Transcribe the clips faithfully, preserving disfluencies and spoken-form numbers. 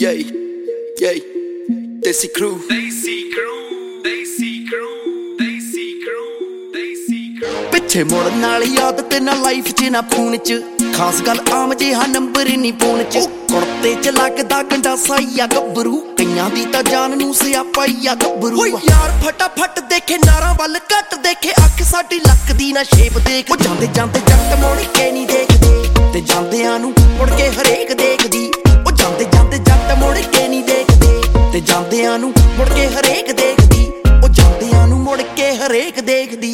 Yeah, yeah, Desi Crew. Desi Crew, Desi Crew, Desi Crew, Desi Crew. ਪਿੱਛੇ ਮੁੜਨ ਵਾਲੀ ਆਦਤ ਨਾ ਲਾਈਫ 'ਚ ਨਾ ਫੋਨ 'ਚ ਖਾਸ ਗੱਲ ਆਮ ਜਿਹਾ ਨੰਬਰ ਨਹੀਂ ਫੋਨ 'ਚ ਕੁੜਤੇ 'ਚ ਲੱਗਦਾ ਗੰਡਾਸਾ ਹੀ ਆ ਗੱਭਰੂ ਕਈਆਂ ਦੀ ਤਾਂ ਜਾਨ ਨੂੰ ਸਿਆਪਾ ਹੀ ਆ ਗੱਭਰੂ ਓਏ ਯਾਰ ਫਟਾਫਟ ਦੇਖੇ ਨਾਰਾਂ ਵੱਲ ਘੱਟ ਦੇਖੇ ਅੱਖ ਸਾਡੀ ਲੱਕਦੀ ਨਾ ਸ਼ੇਪ ਦੇਖ ਉਹ ਜਾਂਦੇ ਜਾਂਦੇ ਜੱਟ ਮੁੜ ਕੇ ਨਹੀਂ ਦੇਖਦੇ ਤੇ ਜਾਂਦਿਆਂ ਨੂੰ ਮੁੜ ਕੇ ਹਰੇਕ ਦੇਖਦੀ ਉਹ ਜਾਂਦੇ ਜਾਂਦੇ ਜੱਟ ਮੁੜ ਕੇ ਨਹੀਂ ਦੇਖਦੇ ਤੇ ਜਾਂਦਿਆਂ ਨੂੰ ਮੁੜ ਕੇ ਹਰੇਕ ਦੇਖਦੀ ਉਹ ਜਾਂਦਿਆਂ ਨੂੰ ਮੁੜ ਕੇ ਹਰੇਕ ਦੇਖਦੀ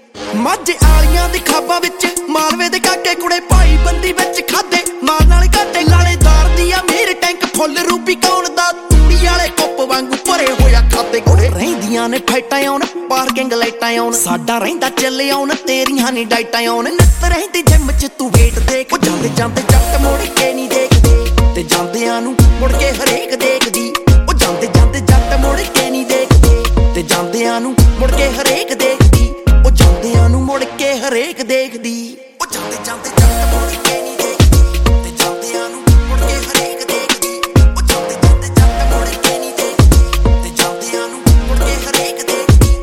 ਮੱਝ ਆਲੀਆਂ ਦੇ ਖਾਬਾਂ ਵਿੱਚ ਮਾਲਵੇ ਦੇ ਕਾਕੇ ਕੁੜੇ ਭਾਈ ਬੰਦੀ ਵਿੱਚ ਖਾਦੇ ਮਾਰ ਨਾਲ ਘਾਟੇ ਲਾਲੇਦਾਰ ਦੀ ਆ ਮੇਰੇ ਟੈਂਕ ਫੁੱਲ ਰੂਪੀ ਕੌਣ ਦਾ ਤੂੜੀ ਵਾਲੇ ਕੁੱਪ ਵਾਂਗੂ ਭਰੇ ਹੋਇਆ ਖਾਤੇ ਕੁੜੇ ਰਹਿੰਦੀਆਂ ਨੇ ਫਾਈਟਾਂ ਆਉਣ ਪਾਰਕਿੰਗ ਲਾਈਟਾਂ ਆਉਣ ਸਾਡਾ ਰਹਿੰਦਾ ਚੱਲੇ ਆਉਣ ਤੇਰੀਆਂ ਨੀ ਡਾਈਟਾਂ ਆਉਣ ਨਿੱਤ ਰਹਿੰਦੀ ਜਿੰਮ 'ਚ ਤੂੰ ਵੇਟ ਦੇਖ ਉਹ ਜਾਂਦੇ ਜਾਂਦੇ ਜੱਟ ਮੁੜ ਕੇ ਨਹੀਂ ਦੇਖਦੇ ਤੇ ਜਾਂਦਿਆਂ ਨੂੰ ਮੁੜ ਕੇ ਹਰੇਕ ਦੇਖਦੀ ਉਹ ਜਾਂਦੇ ਜਾਂਦੇ ਜੱਟ ਮੁੜ ਕੇ ਨਹੀਂ ਦੇਖਦੇ ਤੇ ਜਾਂਦਿਆਂ ਨੂੰ ਮੁੜ ਕੇ ਹਰੇਕ ਦੇਖਦੀ ਉਹ ਜਾਂਦਿਆਂ ਨੂੰ ਮੁੜ ਕੇ ਹਰੇਕ ਦੇਖਦੀ ਉਹ ਜਾਂਦੇ ਜਾਂਦੇ ਜੱਟ ਮੁੜ ਕੇ ਨਹੀਂ ਦੇਖਦੀ ਤੇ ਜਾਂਦਿਆਂ ਨੂੰ ਮੁੜ ਕੇ ਹਰੇਕ ਦੇਖਦੀ ਉਹ ਜਾਂਦੇ ਜਾਂਦੇ ਜੱਟ ਮੁੜ ਕੇ ਨਹੀਂ ਦੇਖਦੀ ਤੇ ਜਾਂਦਿਆਂ ਨੂੰ ਮੁੜ ਕੇ ਹਰੇਕ ਦੇਖਦੀ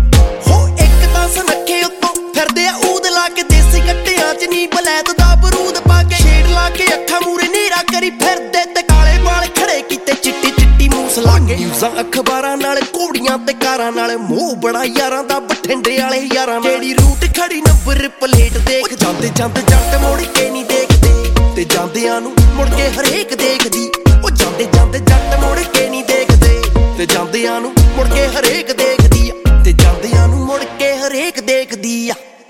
ਹੋ ਇੱਕ ਤਾਂ ਸੁਨੱਖੇ ਉੱਤੋਂ ਫਿਰਦੇ ਆ ਊਦ ਲਾ ਕੇ ਦੇਸੀ ਕੱਟਿਆਂ 'ਚ ਨੀ ਬਲੈਤ ਦਾ ਬਰੂਦ ਪਾ ਕੇ ਛੇੜ ਲਾ ਕੇ ਅੱਖਾਂ ਮੂਰੇ ਨੀਰਾ ਕਰੀ ਫਿਰਦੇ ਤੇ ਕਾਲੇ ਵਾਲ ਖੜੇ ਕੀਤੇ ਚਿੱਟੀ ਚਿੱਟੀ ਮੂਸ ਲਾ ਕੇ ਨਿਊਜ਼ਾਂ ਅਖਬਾਰਾਂ ਨਾਲ ਘੋੜੀਆਂ ਤੇ ਕਾਰਾਂ ਨਾਲ ਮੋਹ ਬੜਾ ਯਾਰਾਂ ਦਾ ਬਠਿੰਡੇ ਵਾਲੇ ਯਾਰਾਂ ਜਿਹੜੀ ਰੂਟ ਖੜੀ ਨੰਬਰ ਪਲੇਟ ਦੇਖ ਜਾਂਦੇ ਜਾਂਦੇ ਜੱਟ ਮੁੜ ਕੇ ਨਹੀਂ ਦੇਖਦੇ ਤੇ ਜਾਂਦਿਆਂ ਨੂੰ ਮੁੜ ਕੇ ਹਰੇਕ ਦੇਖਦੀ ਉਹ ਜਾਂਦੇ ਜਾਂਦੇ ਜੱਟ ਮੁੜ ਕੇ ਨਹੀਂ ਦੇਖਦੇ ਤੇ ਜਾਂਦਿਆਂ ਨੂੰ ਮੁੜ ਕੇ ਹਰੇਕ ਦੇਖਦੀ ਤੇ ਜਾਂਦਿਆਂ ਨੂੰ ਮੁੜ ਕੇ ਹਰੇਕ ਦੇਖਦੀ ਆ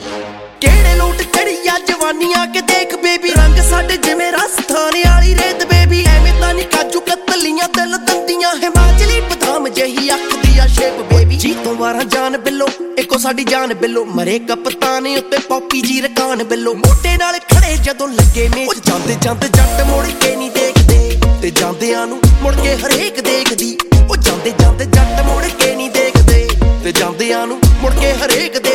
ਕਿਹੜੇ ਲੋਟ ਚੜੀ ਆ ਜਵਾਨੀਆਂ ਕੇ ਦੇਖ ਬੇਬੀ ਰੰਗ ਸਾਡੇ ਜਿਵੇਂ ਰਾਜਸਥਾਨ ਵਾਲੀ ਰੇਤ ਬੇਬੀ ਐਵੇਂ ਤਾਂ ਨਹੀਂ ਕਾਜੂ ਕਤਲੀਆਂ ਦਿਲ ਦੰਦੀਆਂ ਹਿਮਾਚਲੀ ਬਦਾਮ ਜਹੀ ਅੱਖ ਦੀ ਆ ਸ਼ੇਪ ਬੇਬੀ ਜੀ ਤੋਂ ਵਾਰਾਂ ਜਾਨ ਬਿੱਲੋ ਇੱਕੋ ਸਾਡੀ ਜਾਨ ਬਿੱਲੋ ਮਰੇ ਕਪਤਾਨ ਉੱਤੇ ਪੌਪੀ ਜੀ ਰਕਾਨ ਬਿੱਲੋ ਮੋਟੇ ਨਾਲ ਖੜੇ ਜਦੋਂ ਲੱਗੇ ਮੇਚ ਜਾਂਦੇ ਜਾਂਦੇ ਜੱਟ ਮੁੜ ਕੇ ਨਹੀਂ ਦੇਖਦੇ ਤੇ ਜਾਂਦਿਆਂ ਨੂੰ ਮੁੜ ਕੇ ਹਰੇਕ ਦੇਖਦੀ ਉਹ ਜਾਂਦੇ ਜਾਂਦੇ ਜੱਟ ਮੁੜ ਕੇ ਨਹੀਂ ਦੇਖਦੇ ਤੇ ਜਾਂਦਿਆਂ ਨੂੰ ਮੁੜ ਕੇ ਹਰੇਕ